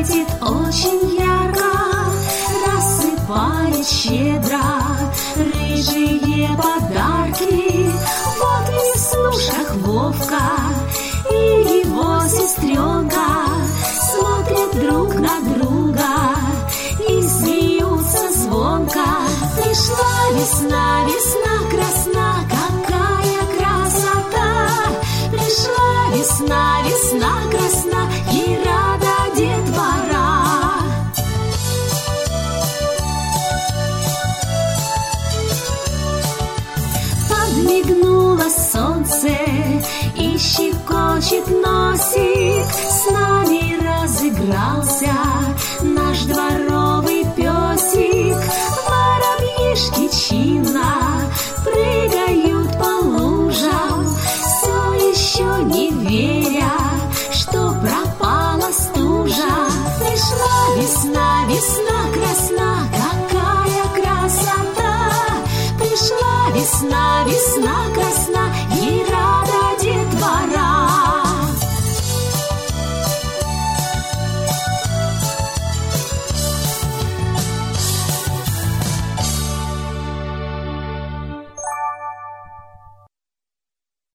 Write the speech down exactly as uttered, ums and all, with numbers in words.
светит очень ярко, рассыпает щедро рыжие подарки. Вот в веснушках Вовка и его сестренка смотрят друг на друга и смеются звонко. Пришла весна, весна красна, какая красота! Пришла весна, весна красна, и рада детвора. Подмигнуло солнце и щекочет носик, с нами разыгрался наш дворовый песик. Воробьишки чинно прыгают по лужам, все еще не веря, что пропала стужа. Пришла весна, весна красна, какая красота! Пришла весна, весна красна, и рада